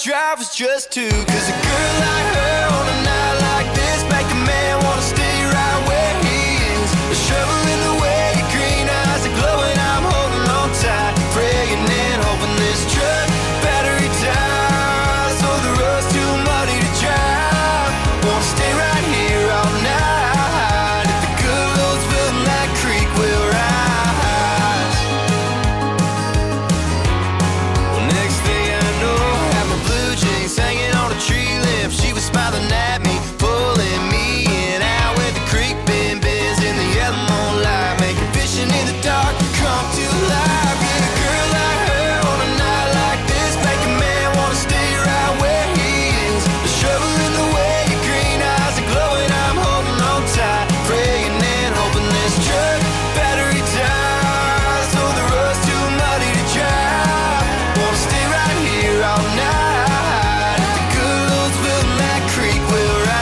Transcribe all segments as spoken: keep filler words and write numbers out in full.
drive was just two. Cause a girl like her on a night like this make a man wanna stay right where he is. A shovel in the way, your green eyes are glowing, I'm holding on tight, praying and hoping this truck battery dies, so the road's too muddy to drive. Wanna stay right here all night, if the good Lord's willing that creek will rise. Well, next thing I know, I had my blue jeans hanging on a tree limb. She was smiling at me, pulling me in, out where the creek bend bends in the yellow moonlight, making fishing in the dark come to life. Yeah, a girl like her on a night like this make a man wanna stay right where he is. A shovel in the way, your green eyes are glowing, I'm holding on tight, praying and hoping this truck battery dies, so the road's too muddy to drive. Wanna stay right here all night, if the good Lord's willing that creek will rise.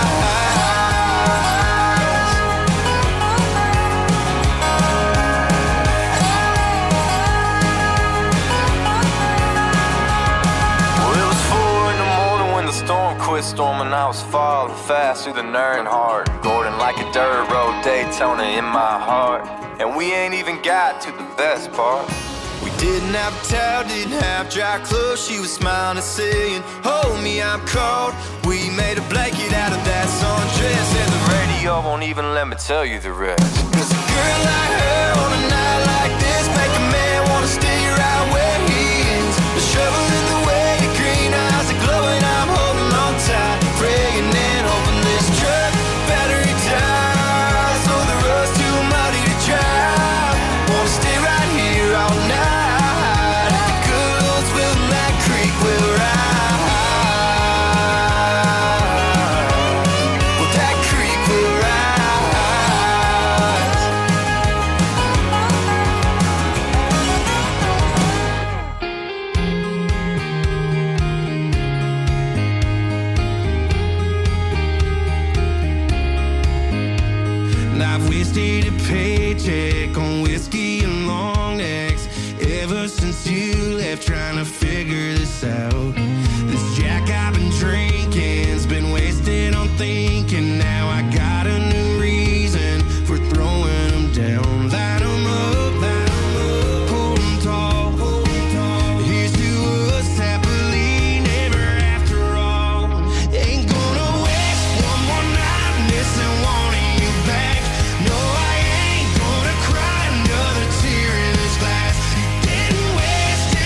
Well, it was four in the morning when the storm quit storming. I was falling fast through the Nern Hard, Gordon like a dirt road Daytona in my heart. And we ain't even got to the best part. We didn't have a towel, didn't have dry clothes. She was smiling and saying, hold me, I'm cold. We made a blanket out of that sundress, and the radio won't even let me tell you the rest. Cause a girl like her on a night like this make a man wanna stay right where he is. A shovel in the way, your green eyes are glowing, I'm holding on tight, praying and hoping this truck battery dies, so the road's too muddy to drive. Wanna stay right here all night, if the good Lord's willing that creek will rise. Well, that creek will rise. And I've wasted a paycheck on whiskey and long necks ever since you left, trying to figure this out. This Jack I've been drinking's been wasted on thinking. Now I got a new reason for throwing them down. Light 'em up, light 'em up, hold 'em tall, hold 'em tall. Here's to us happily never after all. Ain't gonna waste one more night missing wanting you back. No, I ain't gonna cry another tear in this glass. Didn't waste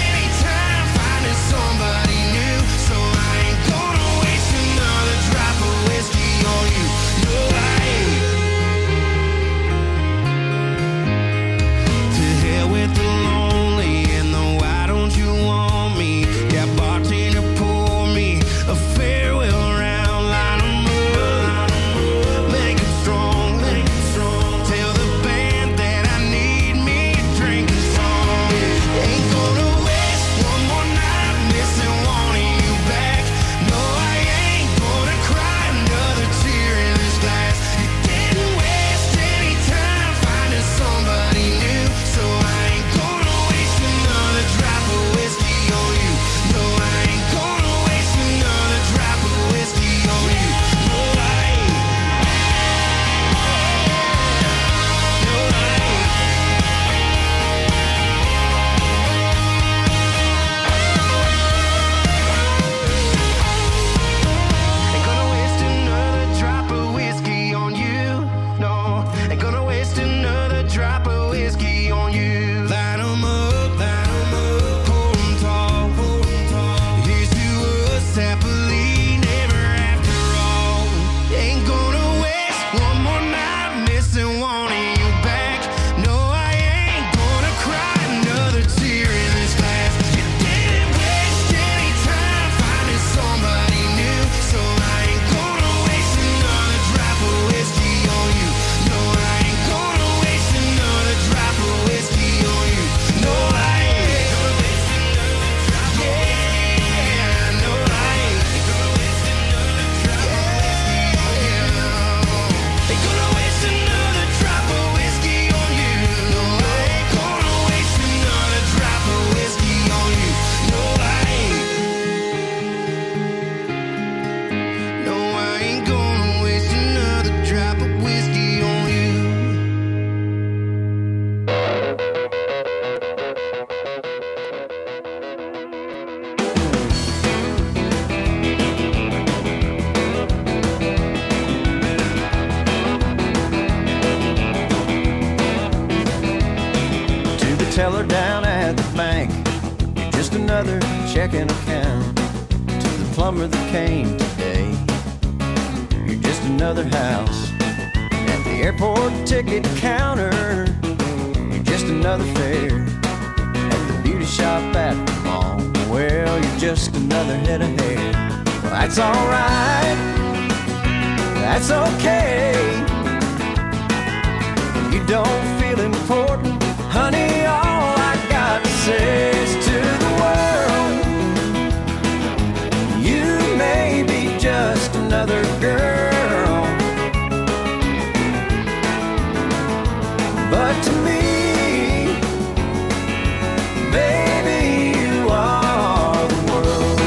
teller down at the bank. You're just another checking account. To the plumber that came today, you're just another house. At the airport ticket counter, you're just another fare. At the beauty shop at the mall, well, you're just another head of hair. Well, that's alright, that's okay. You don't feel important, honey, all I got to say is to the world, you may be just another girl, but to me, baby, you are the world.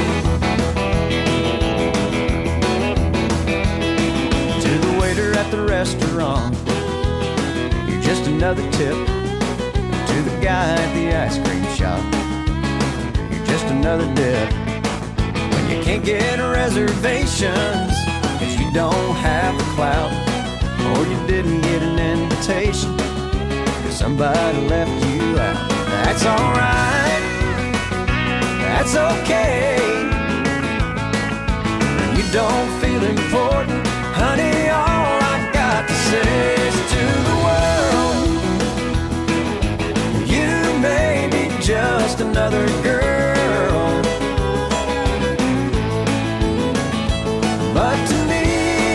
To the waiter at the restaurant, you're just another tip. To the guy at the ice cream shop, you're just another dip. When you can't get reservations, cause you don't have the clout, or you didn't get an invitation, cause somebody left you out. That's alright, that's okay. When you don't feel important, honey, all I got to say is to the world, you may be just another girl, but to me,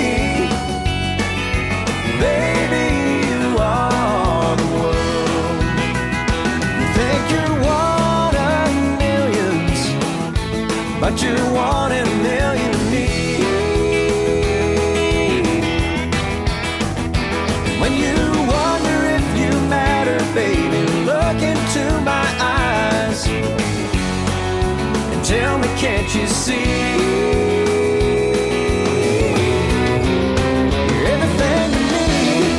baby, you are the world. You think you're one of millions, but you're one in a million to me. When you wonder if you matter, baby, look into my eyes and tell me, can't you see? You're everything to me.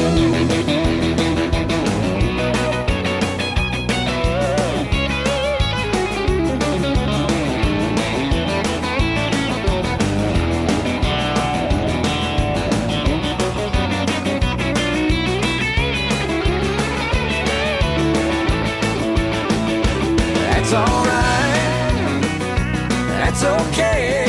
That's alright, that's okay.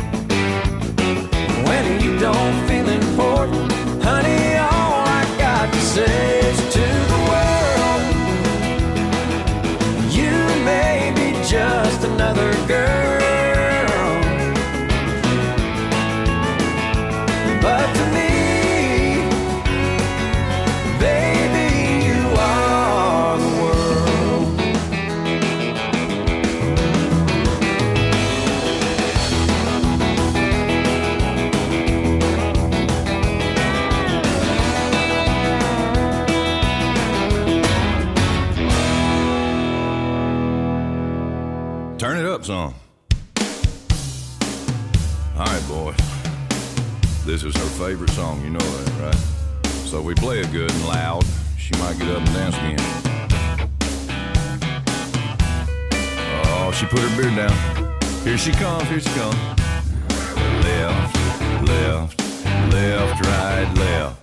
When you don't feel important, honey, all I got to say is to the world, you may be just another girl, but to me, baby, you are the world. Turn it up some. All right, boys. This is her favorite song, you know that, right? So we play it good and loud. She might get up and dance again. Oh, she put her beard down. Here she comes, here she comes. Left, left, left, right, left.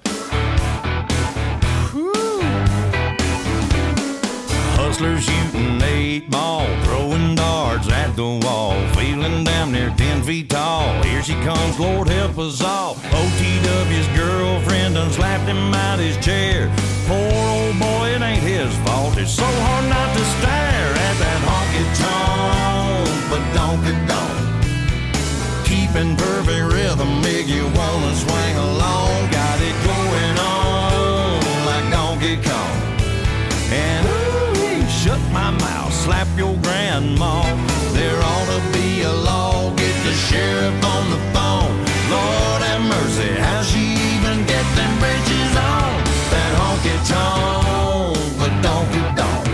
Hustlers shooting eight ball, throwing darts at the wall, feeling damn near ten feet tall. Here she comes, Lord help us all. O T W's girlfriend done slapped him out his chair. Poor old boy, it ain't his fault. It's so hard not to stare at that honky-tonk, but donky-donk. Keeping perfect rhythm, make you wanna swing along. Got it going on like Donkey Kong. And ooh, shut my mouth, slap your grandma. There ought to be a law, get the sheriff on the phone. Lord have mercy, how'd she even get them britches on? That honky-tonk, but donky-donk.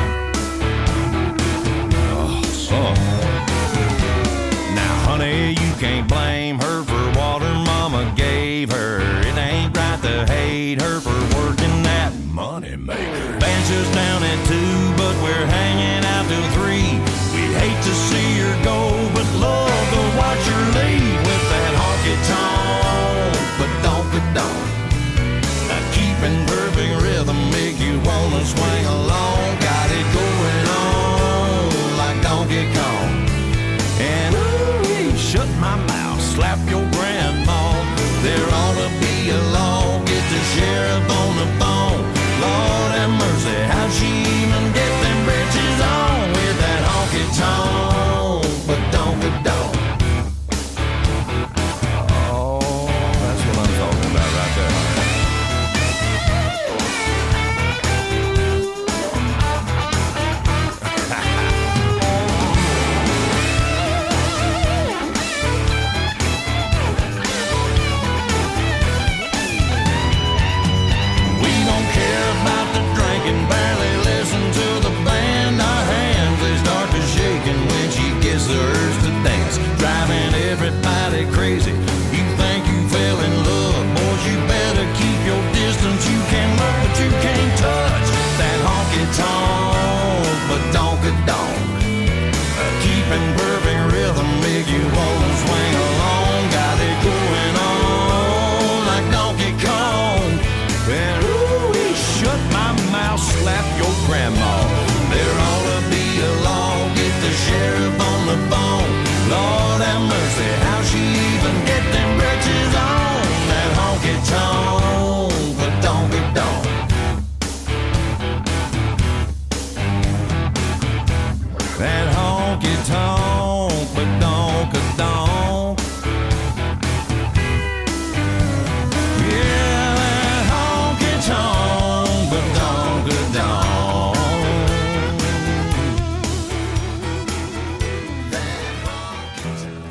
Oh, son. Now, honey, you can't blame her for what her mama gave her. It ain't right to hate her for working that money maker. Band shuts down at two, but we're hanging out till three. We'd hate to see her go, but love to watch her leave with that honky-tonk, but donky-donk. Now keeping perfect rhythm make you wanna swing along. Got it going shut my mouth, slap your grandma. There ought to be a law, get the sheriff on the phone. Lord have mercy, how'd she even get them britches on with that honky tonk? But don't get don't. Oh, that's what I'm talking about right there. Barely listen to the band. Our hands, they start to shaking when she gets the urge to dance, driving everybody crazy. You think you fell in love, boys, you better keep your distance. You can look, but you can't touch that honky tonk, but donka donk. Keeping perfect rhythm make you wanna swing along. Got it going on like Donkey Kong. And ooh, shut my mouth, slap your grandma. There ought to be a law, get the sheriff on the phone. Lord have mercy, how she even get them britches on? That honky tonk, but donkey donk. That honky tonk, but donka donk. Yeah, that honky tonk, but donka donk. That honky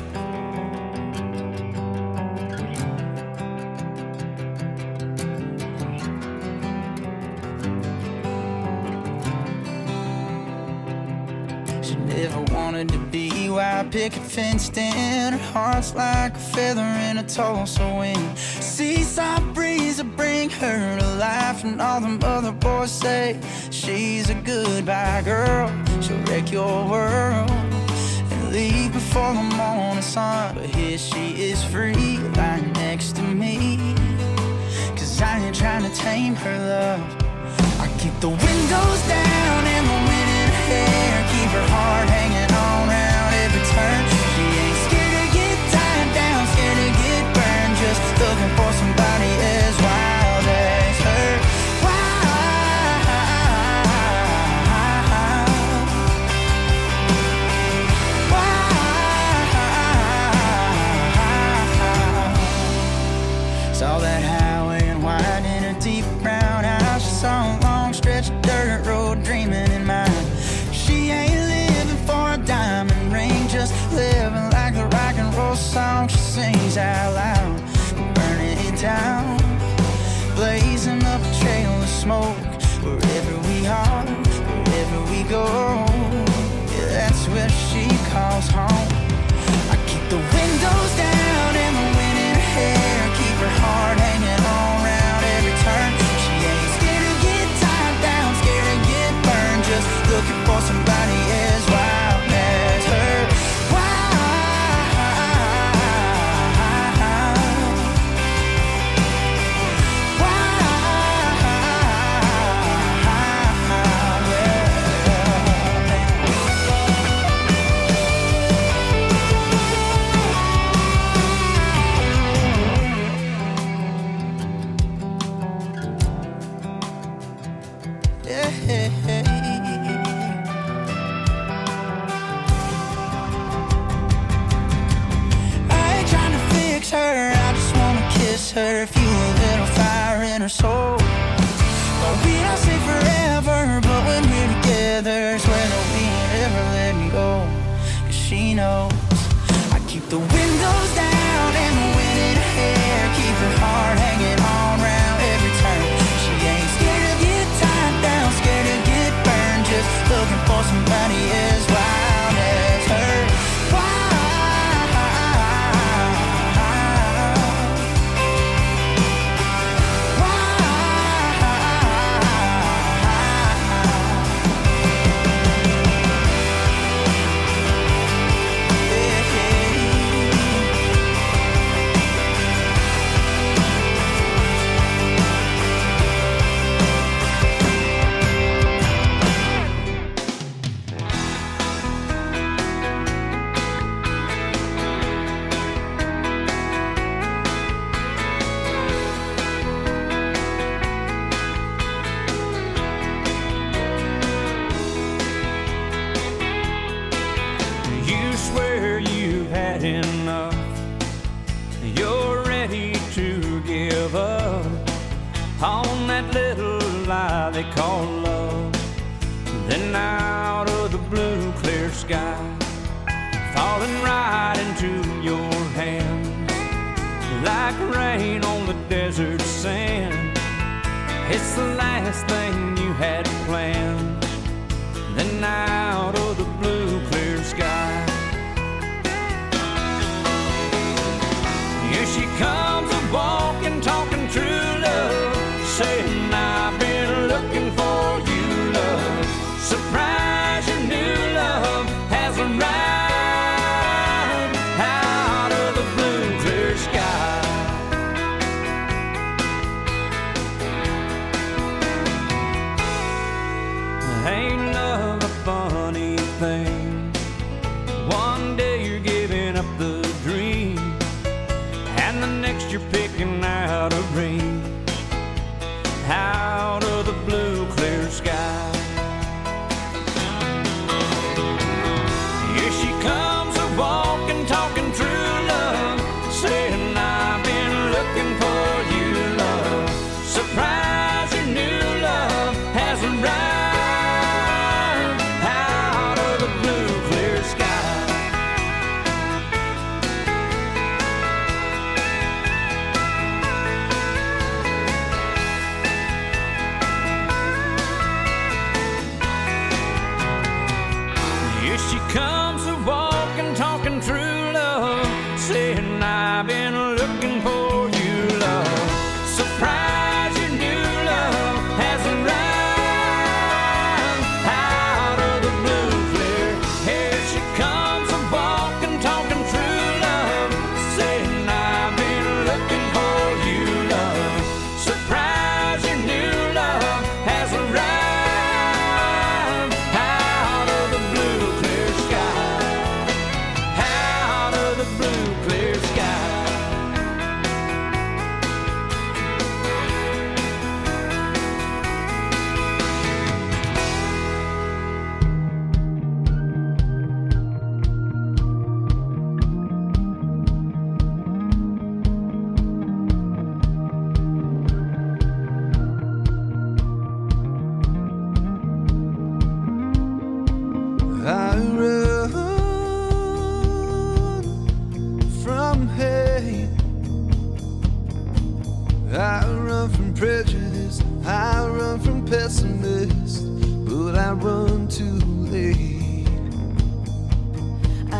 She never wanted to be wild picket fenced in. Her heart's like a feather in a Tulsa wind. Seaside breeze will bring her to life, and all them other boys say she's a goodbye girl. She'll wreck your world and leave before the morning sun. But here she is free, lying next to me. Cause I ain't trying to tame her love. I keep the windows down and the wind in her hair, keep her heart hanging on round every turn. She ain't scared to get tied down, scared to get burned, just looking for somebody as wild as her. Wild, wild. Saw that highway and wide in her deep brown eyes. She saw a long stretch of dirt road dreaming in mind. She ain't living for a diamond ring, just living like the rock and roll song she sings out loud. Burning it down, blazing up a trail of smoke. Wherever we are, wherever we go, yeah, that's where she calls home. I keep the windows down and the wind in her hair, keep her heart hanging on round every turn. She ain't scared to get tied down, scared to get burned, just looking for somebody as wild as her. Her, fuel a little fire in her soul. Well, we don't say forever, but when we're together, swear that we ain't ever letting go. Cause she knows I keep the windows down and the wind in her hair, keep her heart hanging on round every turn. She ain't scared to get tied down, scared to get burned, just looking for somebody as wild as her. Wild. you've had enough, you're ready to give up on that little lie they call love. Then out of the blue clear sky, falling right into your hands like rain on the desert sand. It's the last thing you had planned. Then out of the blue clear sky, here she comes a-walking, talking true love, saying I've been looking for you, love. Surprise, your new love has arrived out of the blue clear sky. Ain't love a funny thing? One day you're giving up the dream, and the next you're picking out a ring out of the blue clear sky. Here she comes a-walking, talking true love, saying I've been looking for you, love. Surprise, your new love has arrived out of the blue clear sky. Here she comes a-walking, talking true love, saying I've been looking for you, love. Surprise, your new love has arrived out of the blue clear. Here she comes a-walking, talking true love, saying I've been looking for you, love. Surprise, your new love has arrived out of the blue clear sky, out of the blue clear sky. I run from hate, I run from prejudice, I run from pessimists, but I run too late. I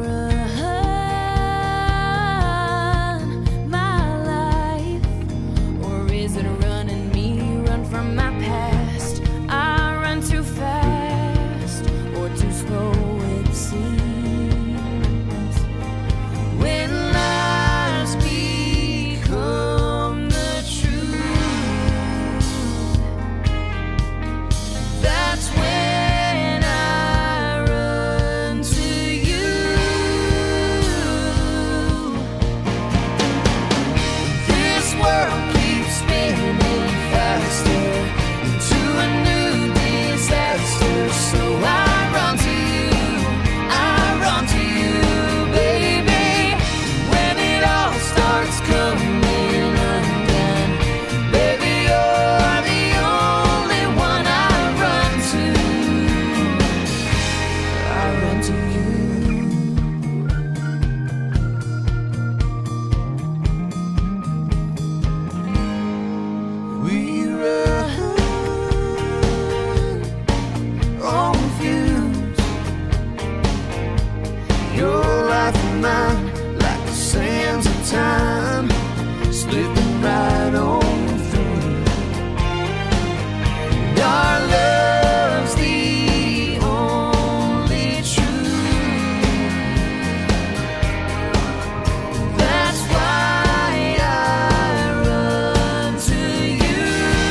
run my life, or is it running me? Run from my past. I run too fast, or too slow it seems. When lies become the truth, that's when I run to you. This world keeps spinning faster into a new disaster, so I run to you, I run to you, baby. When it all starts coming undone, baby, you're the only one I run to. I run to you. We run on fumes, your life and mine, like the sands of time, slipping right on through. And our love's the only truth. That's why I run to you.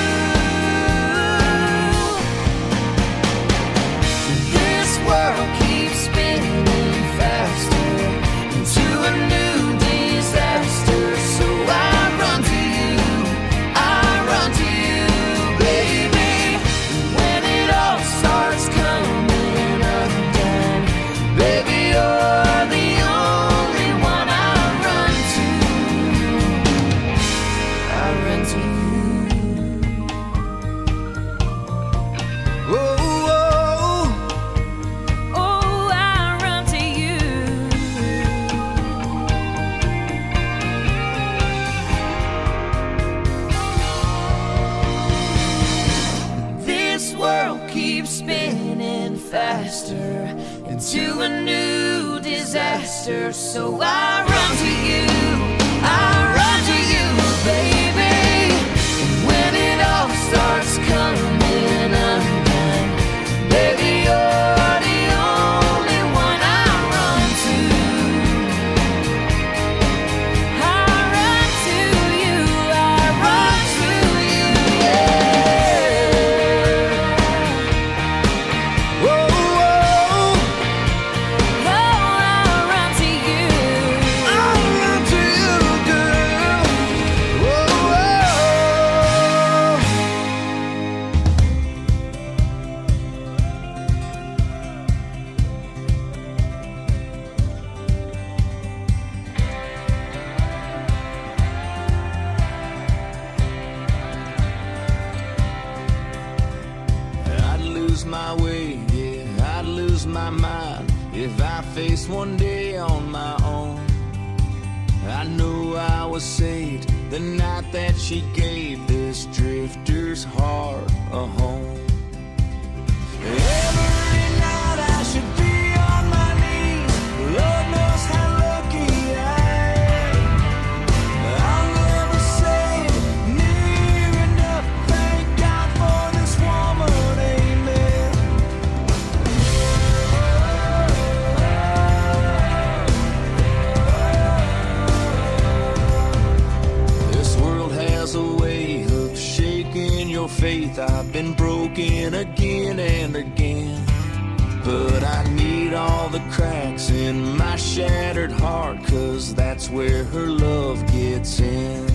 This world keeps spinning faster into a new disaster, so I run to faster into a new disaster. So I run to you, I run to you, baby. And when it all starts coming undone, baby, you're the only one I run to. I run to you, I run to you, yeah. Whoa, whoa, Oh, I run to you. I run to you, girl. Whoa, whoa. I'd lose my way, yeah, I'd lose my mind if I faced one day on my own. I know I was saved the night that she gave this drifter's heart a home. Every night I should be on my knees. Lord knows how lucky I am. I'll never say it near enough. Thank God for this woman, amen. This world has a way of shaking your faith. I've been broken again and again, but I need all the cracks in my shattered heart, 'cause that's where her love gets in.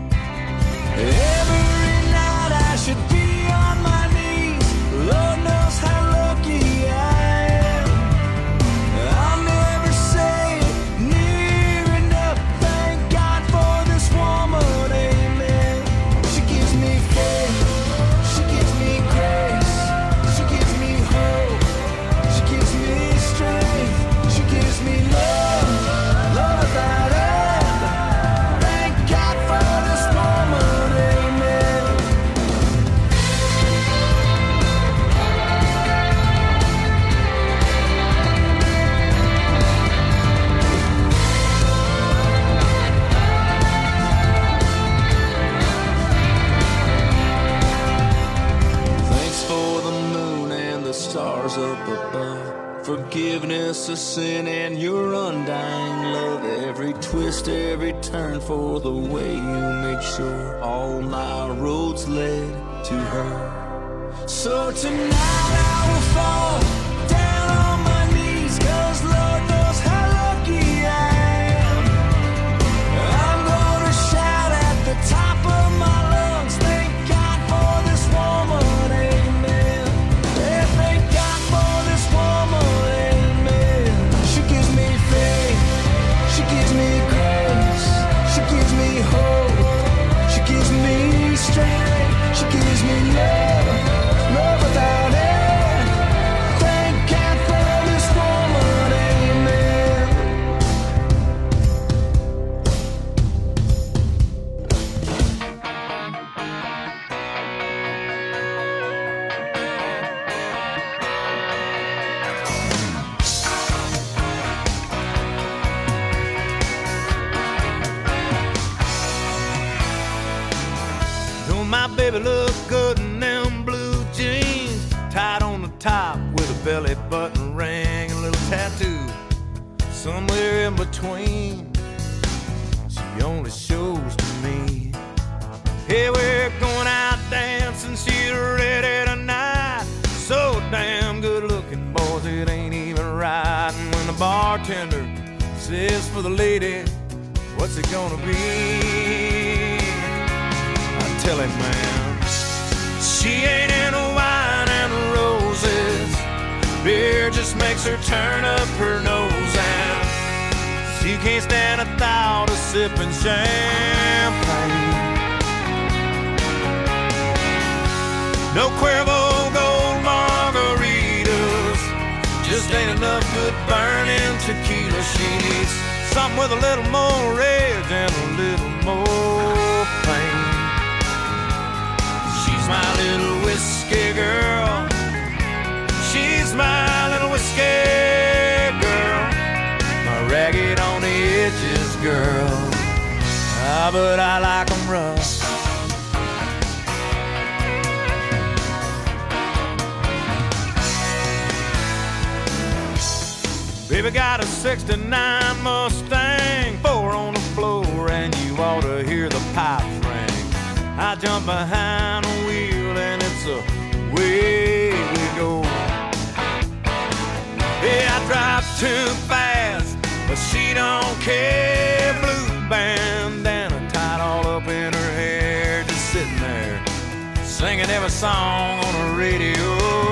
Every night I should be on my knees. Lord knows how lucky I am. I'll never say it near enough. Thank God for this woman, amen. She gives me faith, she gives me grace, she gives me hope, she gives me strength, she gives me love, love without end. Thank God for this woman, amen. Thanks for the moon and the stars up above, forgiveness of sin and your undying love. Every twist, every turn, for the way you made sure all my roads led to her. So tonight I will fall down on my knees, 'cause Lord knows how lucky I am. I'm gonna shout at the top of my lungs, thank God for this woman, amen. Yeah, thank God for this woman, amen. She gives me faith, she gives me grace, she gives me hope, she gives me strength, she gives me love, love without end. Thank God for this woman, amen. Don't my baby look good in them blue jeans, tied on the top with a belly button ring and a little tattoo somewhere in between. She only shows to me. Hey, we're going out dancing, she's ready tonight. So damn good looking, boys, it ain't even right. And when the bartender says for the lady, what's it gonna be? I tell him, man, she ain't into wine and roses. Beer just makes her turn up her nose, and she can't stand a thought of sipping champagne. No Cuervo Gold margaritas, just ain't enough good burning tequila. She needs something with a little more rage and a little more pain. She's my little whiskey girl, she's my little whiskey on the edges, girl. Ah, but I like 'em rough. Baby got a sixty-nine Mustang, four on the floor, and you ought to hear the pipes ring. I jump behind the wheel and it's away we go. Yeah, I drive too fast, but she don't care. Blue bandana tied all up in her hair, just sitting there singing every song on the radio.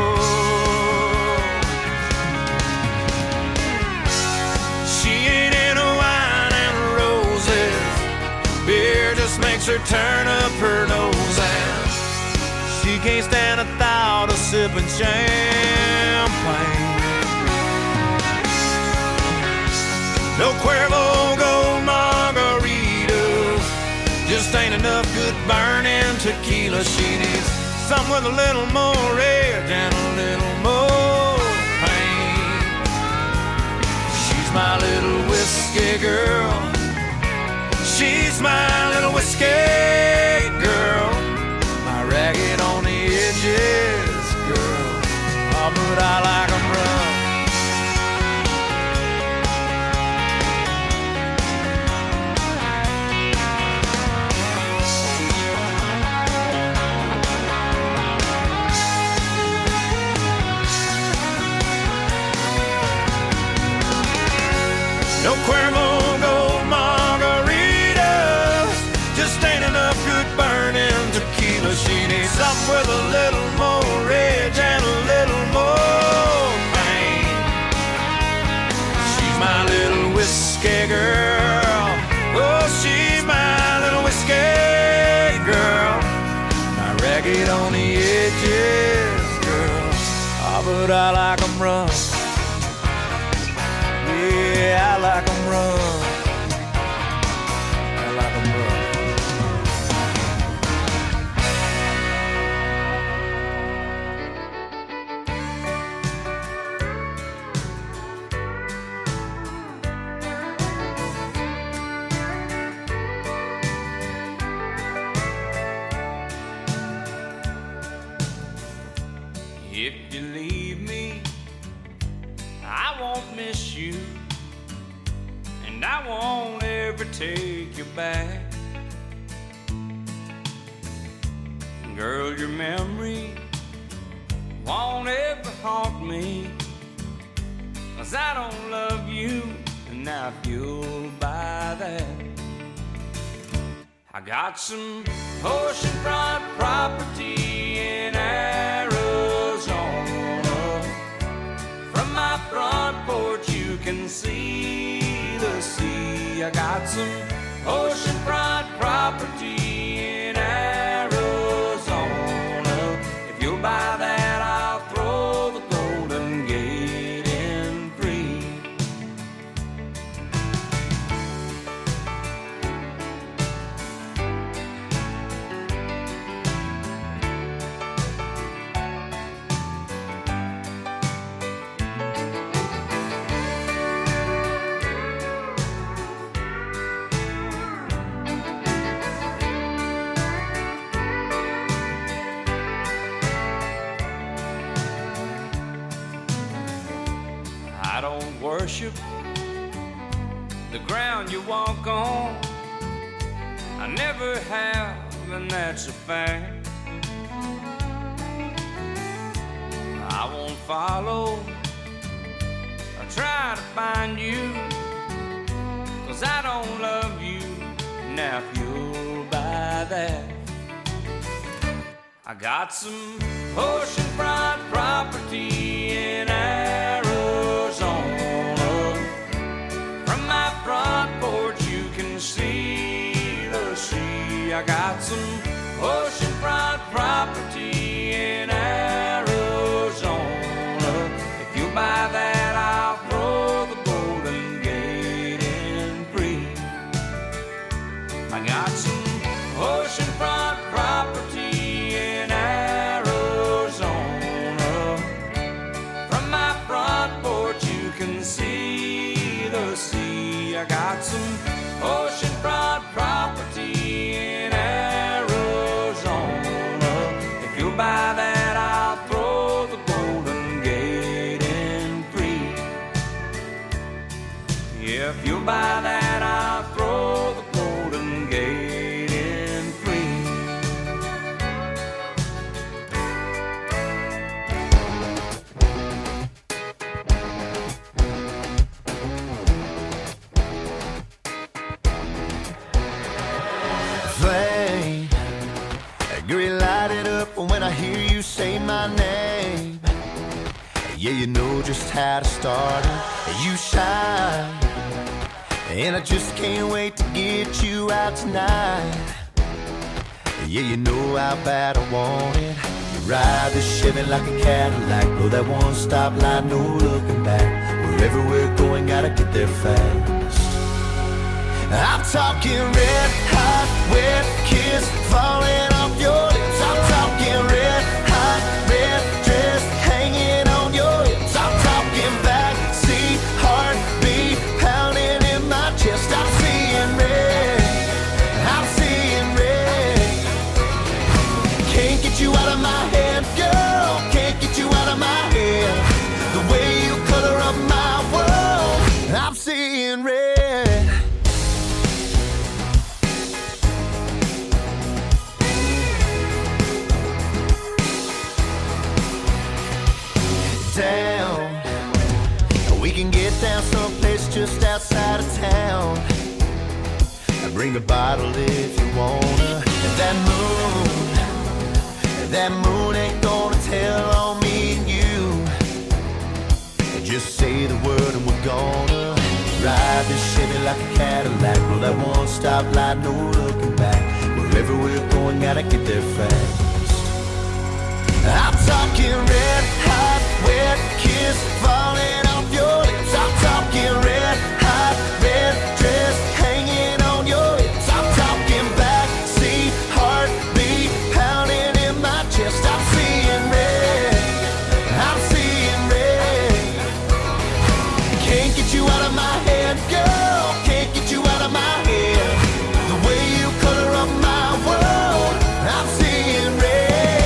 Beer just makes her turn up her nose, and she can't stand the thought of sipping champagne. No Cuervo Gold margaritas, just ain't enough good burning tequila. She needs something with a little more edge and a little more pain. She's my little whiskey girl. She's my little whiskey girl, my ragged on the edges girl. Oh, but I like 'em rough. No Cuervo Gold margaritas, just ain't enough good burning tequila. She needs something with a little more edge and a little more pain. She's my little whiskey girl. Oh, she's my little whiskey girl, my ragged on the edges girl. Oh, but I like 'em rough. Yeah, I like 'em rough. I like 'em rough. If you leave me, I won't miss you, and I won't ever take you back. Girl, your memory won't ever haunt me, 'cause I don't love you, and now you'll buy that. I got some oceanfront property in Arizona. From my front porch you can see the sea. I got some oceanfront property in Arizona. If you'll buy that, I'll throw the Golden Gate in free. I don't worship the ground you walk on. I never have, and that's a fact. I won't follow or try to find you, 'cause I don't love you. Now if you'll buy that, I got some oceanfront property in Arizona. From my front porch you can see the sea. I got some oceanfront property in Arizona. If you buy that, I'll throw the Golden Gate in free. I got some oceanfront property in Arizona. From my front porch you can see the sea. I got got some oceanfront property in Arizona. If you'll buy that, I'll throw the Golden Gate in free. Yeah, if you'll buy that, I'll throw the Golden Gate in free. Flame, green light it up when I hear you say my name. Yeah, you know just how to start it. You shine, and I just can't wait to get you out tonight. Yeah, you know how bad I want it. You ride the Chevy like a Cadillac, blow that one stop light, no looking back. Wherever we're going, gotta get there fast. I'm talking red hot, wet kiss falling off your lips. I'm talking red hot, red dress hanging on your hips. I'm talking backseat heartbeat pounding in my chest. I'm seeing red, I'm seeing red. Can't get you out of my head, girl. Can't get you out of my head. The way you color up my world, I'm seeing red. Down, we can get down someplace just outside of town. Bring a bottle if you wanna. And that moon, that moon ain't gonna tell on me and you. Just say the word and we're gonna ride this Chevy like a Cadillac. Blow that one stop light, no looking back. Wherever we're going, gotta get there fast. I'm talking red hot, wet kiss falling off your lips. I'm talking red hot, red dress hanging on your hips. I'm talking backseat heartbeat pounding in my chest. I'm seeing red, I'm seeing red. Can't get you out of my head, girl. Can't get you out of my head. The way you color up my world, I'm seeing red.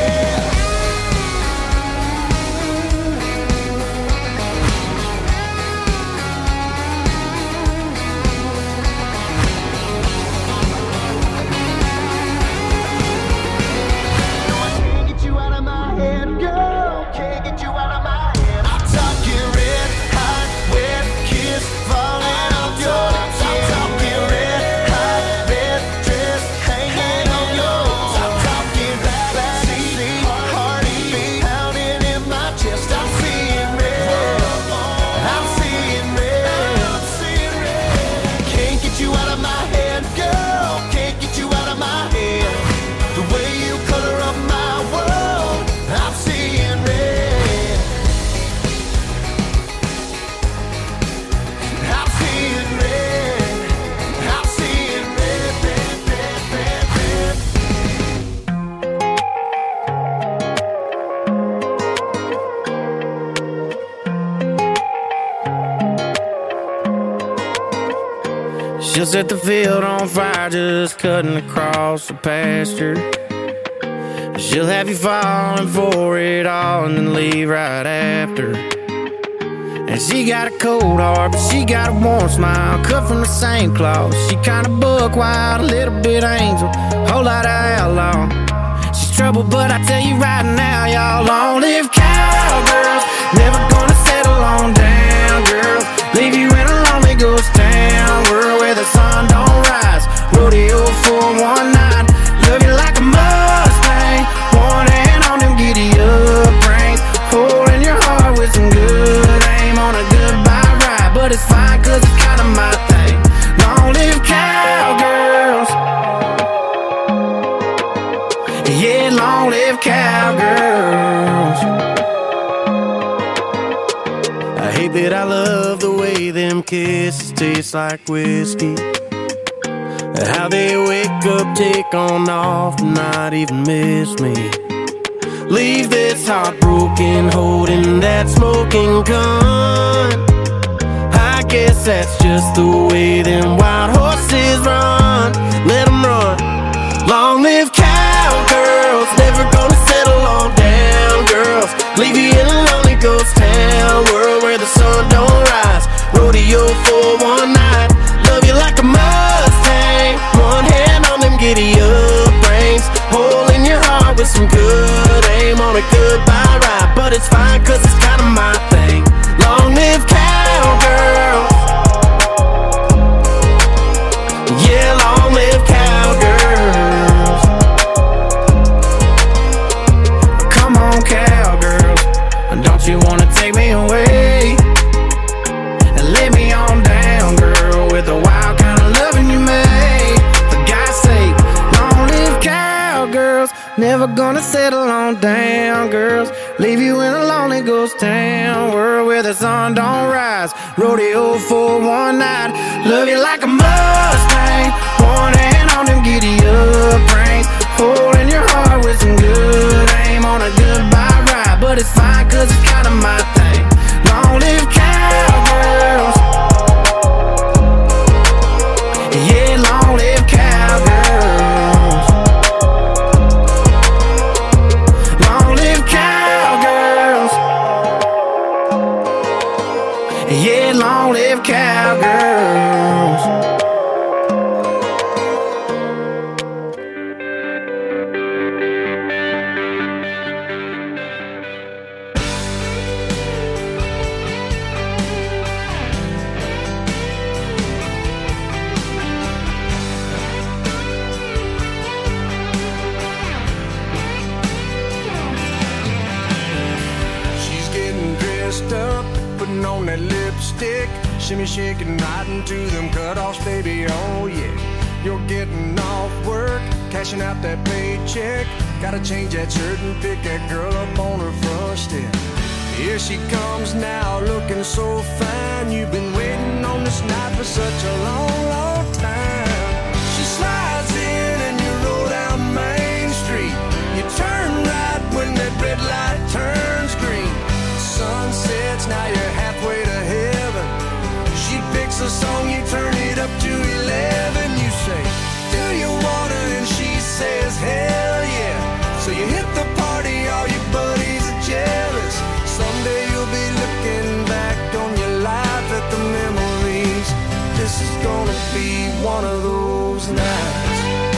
She'll set the field on fire just cutting across the pasture. She'll have you falling for it all and then leave right after. And she got a cold heart, but she got a warm smile, cut from the same cloth. She kinda buck wild, a little bit angel, whole lot of outlaw. She's trouble, but I tell you right now, y'all, long live cowgirls. Never gonna settle on down, girls. Leave you in a lonely ghost town, world where the sun don't rise. Rodeo for one night, love you like a Mustang. One hand on them giddy up reins, holding your heart with some good aim on a goodbye ride. But it's fine, cause it's kinda my thing. Long live cowgirls. Yeah, long live cowgirls. I hate that I love the way them kisses taste like whiskey. How they wake up, take on off, and not even miss me. Leave this heart broken, holding that smoking gun. I guess that's just the way them wild horses run. Let them run. Long live cowgirls, never gonna settle on down girls. Leave you in a lonely ghost town, world where the sun don't rise. Rodeo for one night, love you like a Mustang. One hand on them giddy up reins, hole in your heart with some good aim on a goodbye ride. But it's fine cause it's kinda my thing. Long live cowgirls. Yeah, long live cowgirls. Come on, cowgirls, don't you wanna take me away and lay me on down, girl, with the wild kind of loving you made. For God's sake, long live cowgirls, never gonna settle on down, girls. Leave you in a lonely ghost town, world where the sun don't rise. Rodeo for one night, love you like a Mustang. One hand on them giddy up reins, holding your heart with some good aim on a goodbye ride. But it's fine cause it's kinda my thing. Long live cowgirls. Yeah, long live cowgirls. Long live cowgirls. Yeah, long live cowgirls. On that lipstick, shimmy shaking right into them cutoffs, baby, oh yeah. You're getting off work, cashing out that paycheck. Gotta change that shirt and pick that girl up on her front step. Here she comes now, looking so fine. You've been waiting on this night for such a long, long time. She slides in and you roll down Main Street. You turn right when that red light turns green. Sun sets, now you're halfway to heaven. She picks a song, you turn it up to eleven. You say, do you wanna? And she says, hell yeah. So you hit the party, all your buddies are jealous. Someday you'll be looking back on your life at the memories. This is gonna be one of those nights.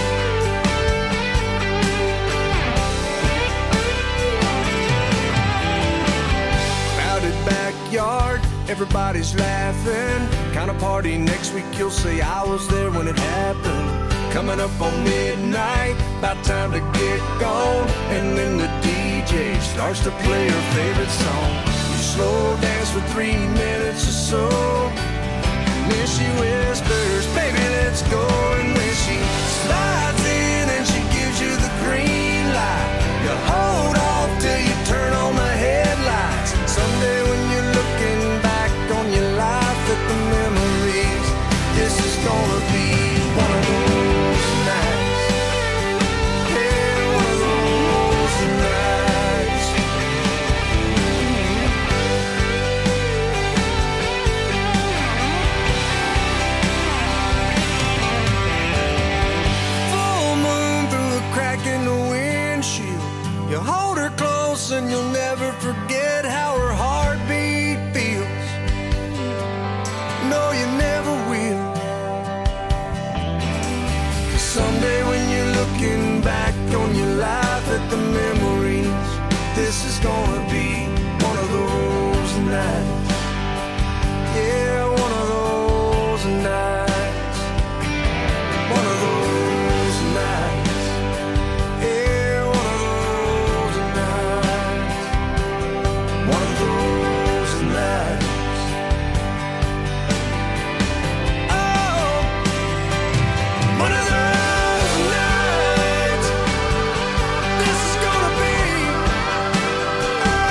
Backyard, everybody's laughing. Kind of party next week, you'll say I was there when it happened. Coming up on midnight, about time to get gone. And then the D J starts to play her favorite song. You slow dance for three minutes or so, and then she whispers, baby, let's go. And then she slides in and she gives you the green light. You hold off till you turn on the headlights. Someday when you're looking back on your life at the memories, this is gonna be one of those nights. Yeah, one of those nights. Full moon through a crack in the windshield. You hold her close and you'll never forget how her heartbeat feels. No, you never will. 'Cause someday when you're looking back on your life at the memories, this is gonna be one of those nights. Yeah, one of those nights. One of those nights. Yeah, one of those nights. One of those nights. Oh, one of those nights. This is gonna be. Oh,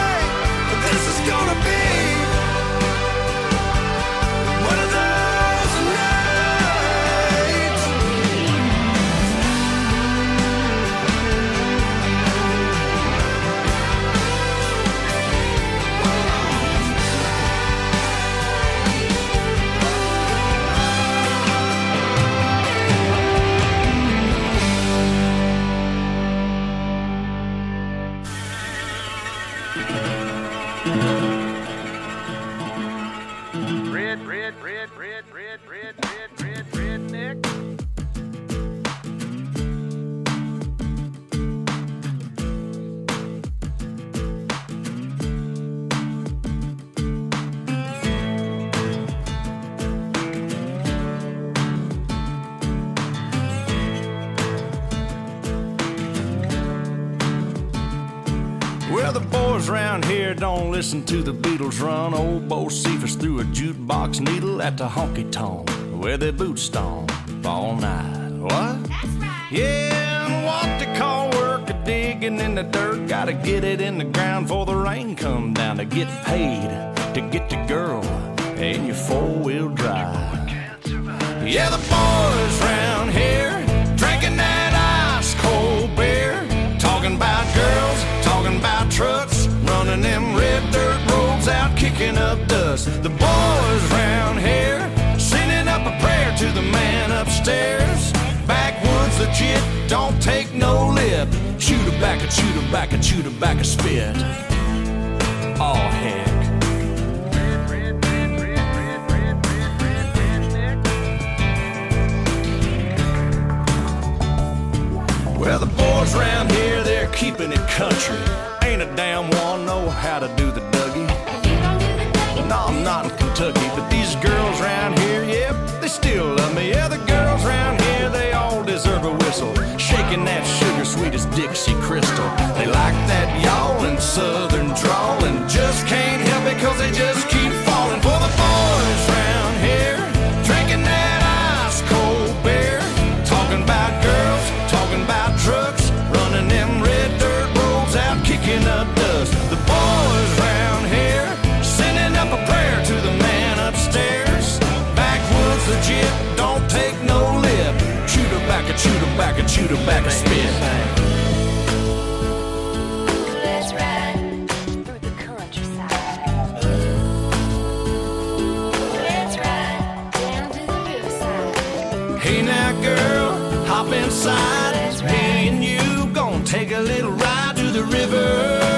boys round here don't listen to the Beatles run. Old Bo Cephas threw a jukebox needle at the honky-tonk where their boots stomp all night. What? That's right. Yeah, and what they call work a digging in the dirt. Gotta get it in the ground before the rain come down. To get paid, to get the girl in your four-wheel drive. Yeah, the boys round here drinking that ice-cold beer, talking about girls, talking about trucks, running them red dirt roads out, kicking up dust. The boys round here sending up a prayer to the man upstairs. Backwoods legit, don't take no lip. Chew tobacco, chew tobacco, chew tobacco, spit. Oh, heck. Well, the boys round here, they're keeping it country. Ain't a damn one know how to do the Dougie. No, I'm not in Kentucky, but these girls round here, yep, they still love me. Yeah, the girls round here, they all deserve a whistle. Shaking that sugar sweet as Dixie Crystal. They like that yawling southern drawl and just can't help it cause they just keep falling for the boys round here. Drinking that ice cold beer, talking about girls, talking about trucks, running them red dirt roads out, kicking up dust. The boys round here sending up a prayer to the man upstairs. Backwoods legit, don't take no lip. Chew tobacco, chew tobacco, chew tobacco, spit. Let's ride through the countryside. Let's ride down to the riverside. Hey now girl, hop inside. Me and you gonna take a little ride to the river.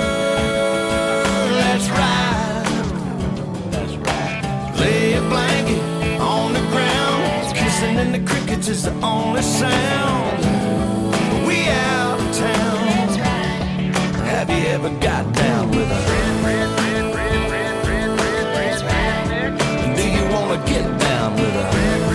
Let's ride. That's right. Lay a blanket on the ground. Kissing in the crickets is the only sound. We out of town. Let's ride. Have you ever got down with a Let's ride. Do you wanna get down with a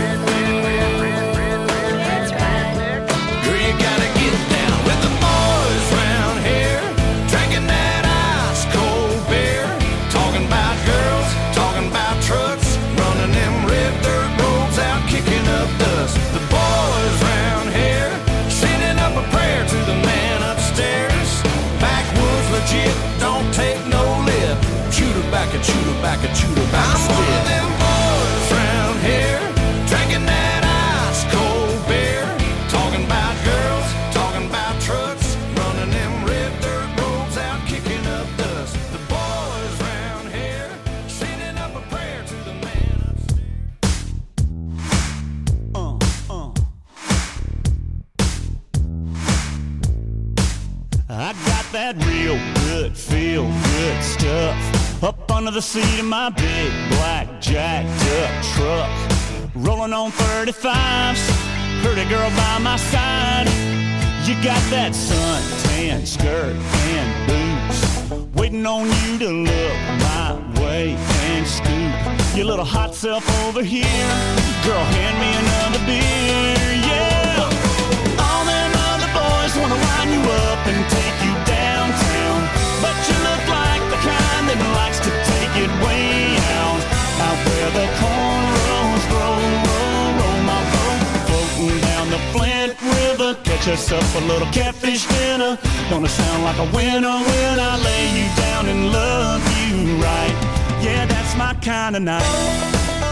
Let's ride. Girl, you gotta get down with the boys round here, drinking that ice cold beer, talking about girls, talking about trucks, running them red dirt roads out, kicking up dust. The boys round here sending up a prayer to the man upstairs. Backwoods legit, don't take no lip. Chew tobacco, chew tobacco, chew tobacco, spit. I'm one of them boys round here, drinking that ice cold beer, talking about girls, talking about trucks, running them red dirt roads out, kicking up dust. The boys round here sending up a prayer to the man upstairs. Uh, uh. I got that real good, feel good stuff up under the seat of my big black jacked up truck, rolling on thirty-fives. Pretty girl by my side, you got that suntan skirt and boots, waiting on you to look my way and scoop your little hot self over here. Girl, hand me another beer, yeah. All them other boys wanna line you up and take you downtown, but you look like the kind that likes to take it way out, out where the cornrows grow, roll, roll my boat, floating down the Flint River. Catch us up a little catfish dinner. Gonna sound like a winner when I lay you down and love you right. Yeah, that's my kind of night.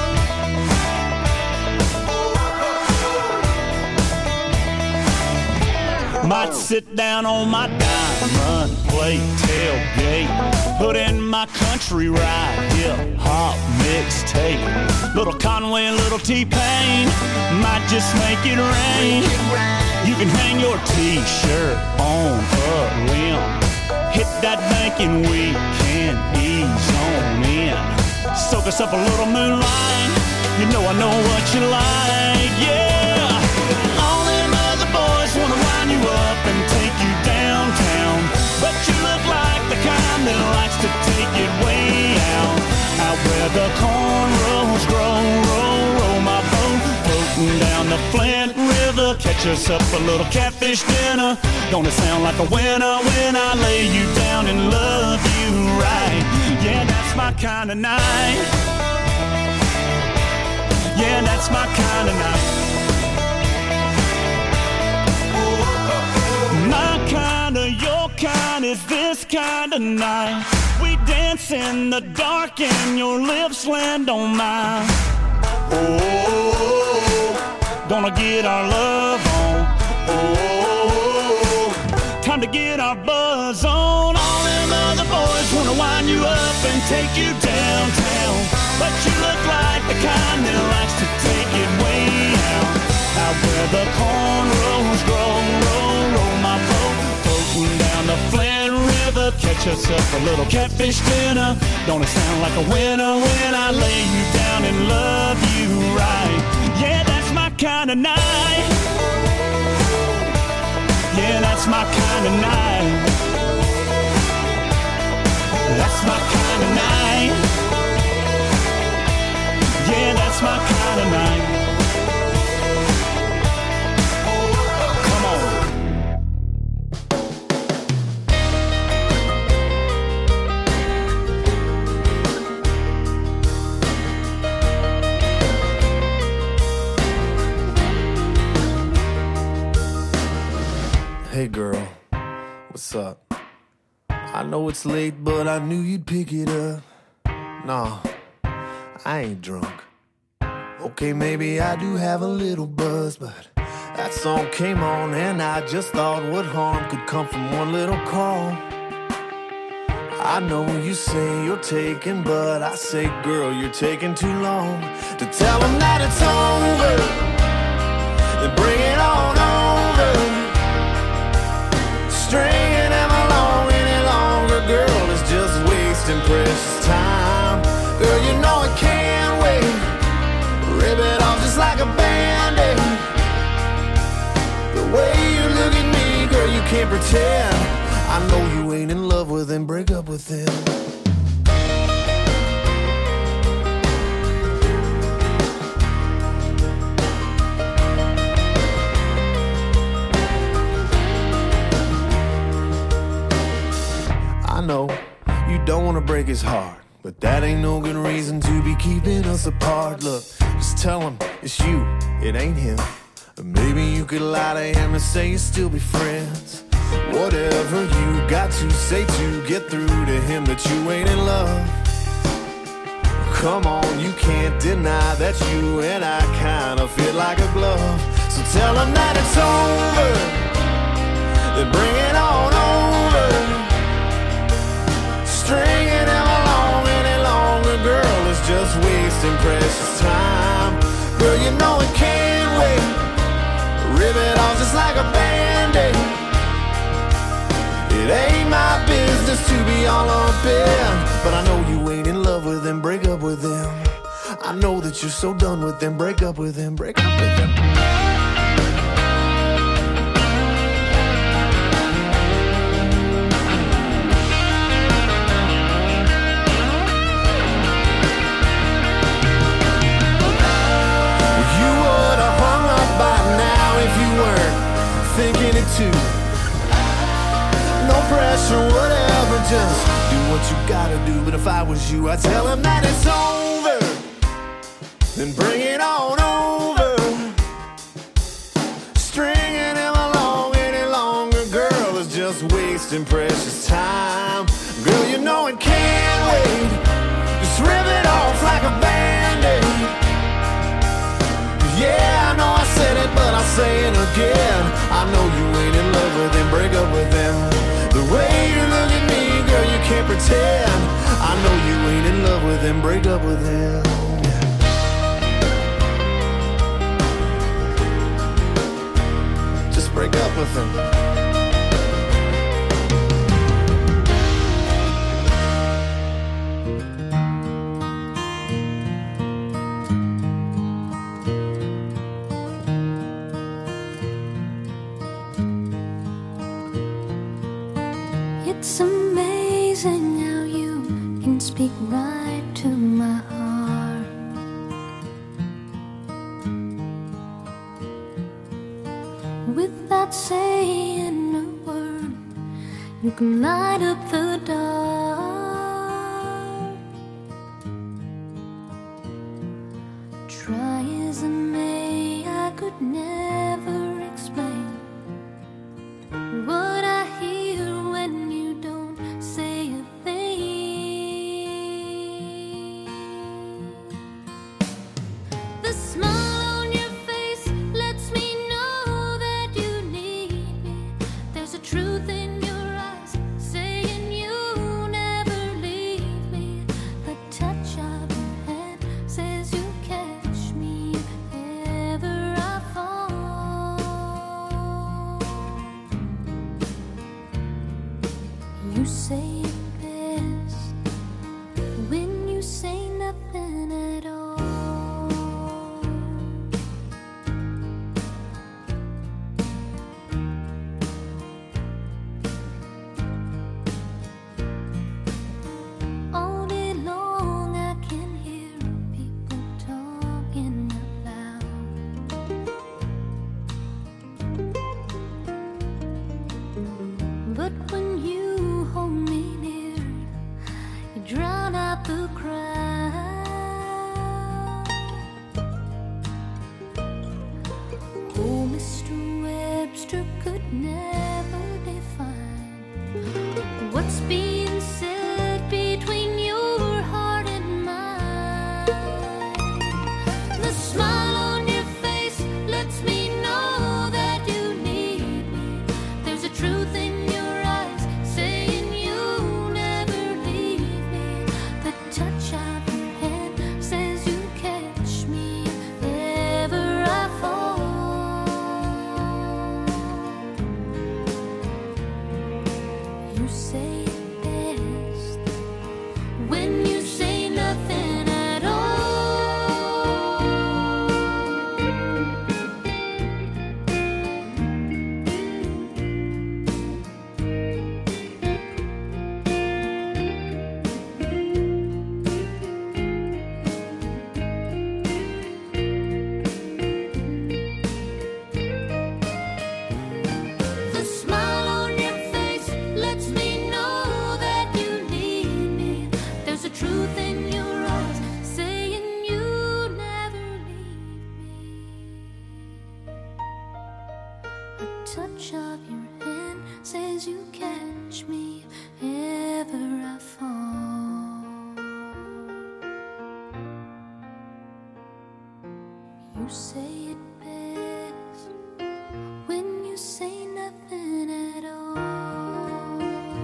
Might sit down on my diamond plate tailgate, put in my country ride, hip hop mixtape. Little Conway and little T-Pain might just make it rain. You can hang your t-shirt on a limb, hit that bank and we can ease on in. Soak us up a little moonlight, you know I know what you like, yeah. All them other boys wanna line you up and take you downtown, but you look like the kind that likes to take it way out, out where the cornrows grow, roll, roll my boat, floating down the Flint River. River. Catch us up a little catfish dinner. Gonna sound like a winner when I lay you down and love you right. Yeah, that's my kind of night. Yeah, that's my kind of night. My kind of, your kind is this kind of night. We dance in the dark and your lips land on mine. Oh, gonna get our love on. Oh, time to get our buzz on. All them other boys wanna wind you up and take you downtown, but you look like the kind that likes to take it way out. Out where the cornrows grow, roll, roll my boat, floating down the Flint River. Catch us up a little catfish dinner. Gonna sound like a winner when I lay you down and love you right. Yeah, that's my kind of night. Yeah, that's my kind of night. That's my kind of night. Yeah, that's my kind of night. Come on. Hey girl, what's up? I know it's late, but I knew you'd pick it up. Nah, I ain't drunk. Okay, maybe I do have a little buzz, but that song came on and I just thought what harm could come from one little call. I know you say you're taking, but I say, girl, you're taking too long to tell them that it's over. Then bring it on over. Stringing them along any longer, girl, is just wasting precious time. Girl, you know it can't wait. Rip it off just like a band-aid. The way you look at me, girl, you can't pretend. I know you ain't in love with him, break up with him. I know you don't wanna break his heart, but that ain't no good reason to be keeping us apart. Look, just tell him it's you, it ain't him. Or maybe you could lie to him and say you still be friends. Whatever you got to say to get through to him that you ain't in love. Come on, you can't deny that you and I kinda fit like a glove. So tell him that it's over, then bring it on over. Stringing him along any longer, girl, is just wasting precious time. Girl, you know it can't wait. Rip it off just like a band-aid. It ain't my business to be all up in, but I know you ain't in love with him, break up with him. I know that you're so done with him, break up with him, break up with him. You would have hung up by now if you weren't thinking it too. No pressure, whatever, just do what you gotta do. But if I was you, I'd tell him that it's over, then bring it on over. Stringing him along any longer, girl, is just wasting precious time. Girl, you know it can't wait. Just rip it off like a band-aid. Yeah, I know I said it, but I'll say it again. I know you ain't in love with him, break up with him. The way you look at me, girl, you can't pretend. I know you ain't in love with him, break up with him. Just break up with him. It's amazing how you can speak right to my heart. without saying a word. You can light up the dark. Try as I may, I could never explain what I hear when you don't say a thing. The smile on your face lets me know that you need me. There's a truth in your eyes saying you never leave me. The touch of your hand says you catch me if ever I fall. You say it best when you say nothing at all. All day long I can hear people talking out loud. But when you hold me near, you drown out the crowd. Oh, Mister Webster could never define what's being said between your heart and mine. The smile on your face lets me know that you need me. There's a truth in your eyes saying you never leave me. The touch of your hand says you catch me if ever I fall. You say it best when you say nothing at all. The smile on your face lets me know that you need me. There's a truth in your eyes saying you never leave me. A touch of your hand says you catch me if ever I fall. You say it best when you say nothing at all.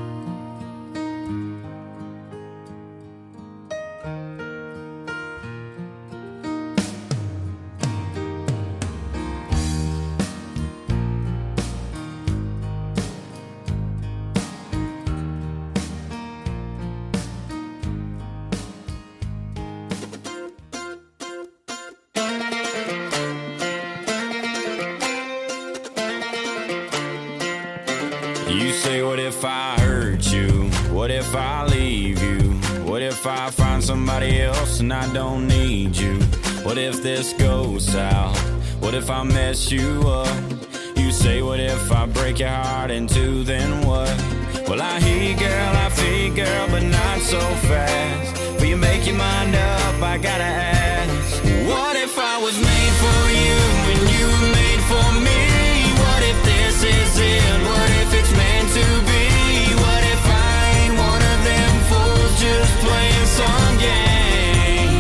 You say, what if I hurt you? What if I leave you? What if I find somebody else and I don't need you? What if this goes south? What if I mess you up? You say, what if I break your heart in two, then what? Well, I hear you, girl, I feel you, girl, but not so fast. Will you make your mind up? I gotta ask. What if I was made for you and you were made for me? What if this is it? What if it's meant to be? What if I ain't one of them fools just playing some game?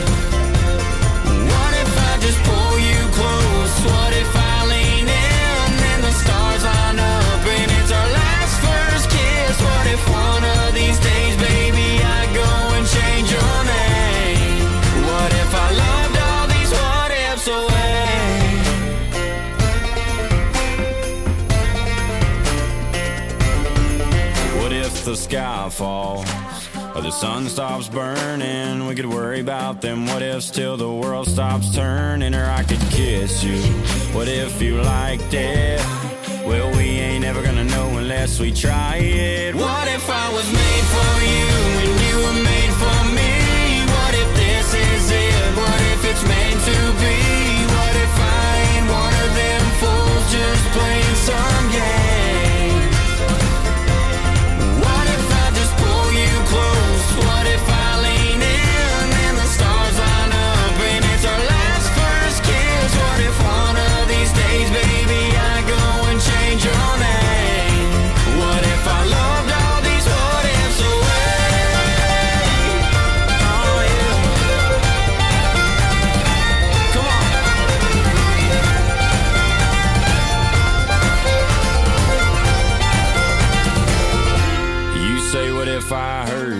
What if I just pull you close? What if I lean in and the stars line up and it's our last first kiss? What if one of these days, baby, I go and change your name? What if I loved all these what ifs away? What if the sky falls or the sun stops burning? We could worry about them what ifs till the world stops turning. Or I could kiss you. What if you liked it? Well, we ain't ever gonna know unless we try it. What if I was made for you and you were made for me? What if this is it? What if it's meant to be? What if I ain't one of them fools just playing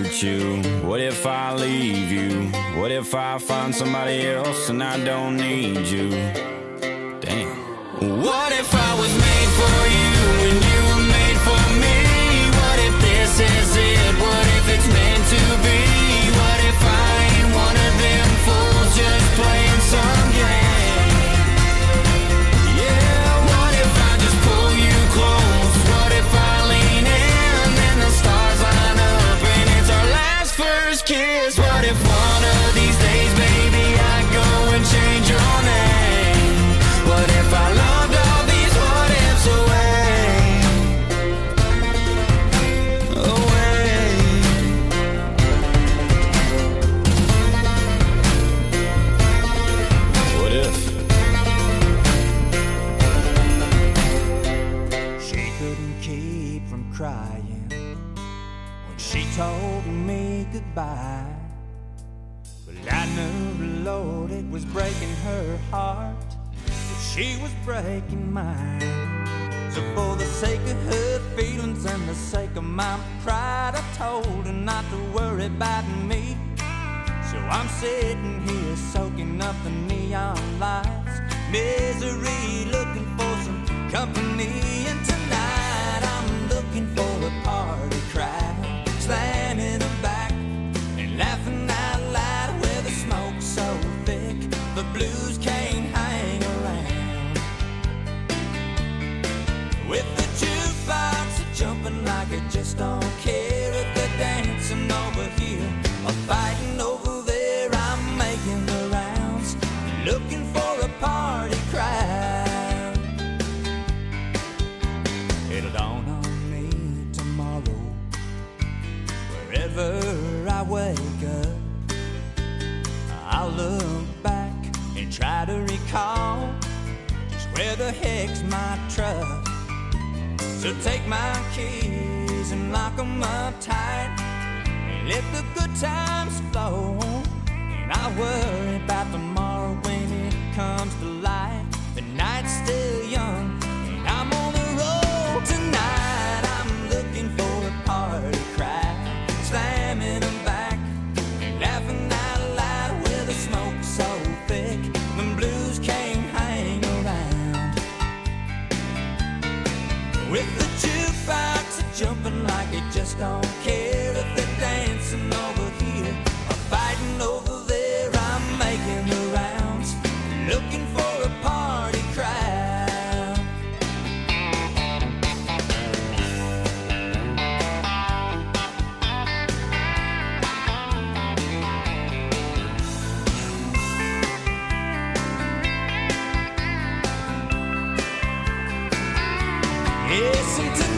hurt you? What if I leave you? What if I find somebody else and I don't need you? Damn. What if I was made for you and you were made for me? What if this is it? What if it's meant to be? What if I ain't one of them fools just playing some game? Yeah, what if I just pull you close? What if I lean in and the stars line up and it's our last first kiss? What if one of these days, baby, I go and change your name? What if I loved all these what ifs away? Away. What if? She couldn't keep from crying when she told me goodbye. But I knew, Lord, it was breaking her heart, that she was breaking mine. So for the sake of her feelings and the sake of my pride, I told her not to worry about me. So I'm sitting here soaking up the neon lights, misery, looking for some company. And tonight I'm looking for a party crowd, slamming them back and laughing out loud, where the smoke's so thick the blues can't hang around. With the jukebox jumping like it just don't care, if they're dancing over here or fighting over there, I'm making the rounds, looking for a party crowd. It'll dawn on me tomorrow, wherever I wake up, I'll look back and try to recall just where the heck's my truck. So take my keys and lock 'em up tight and let the good times flow. And I'll worry about tomorrow when it comes to light. The night's still young and I'm on the road tonight. I'm looking for a party crowd, slamming them back and laughing out loud, where the smoke's so thick the blues can't hang around. With the jukebox jumping like it just don't care, if they're dancing over here or fighting over there, I'm making the rounds, looking for a party crowd. Yeah, sometimes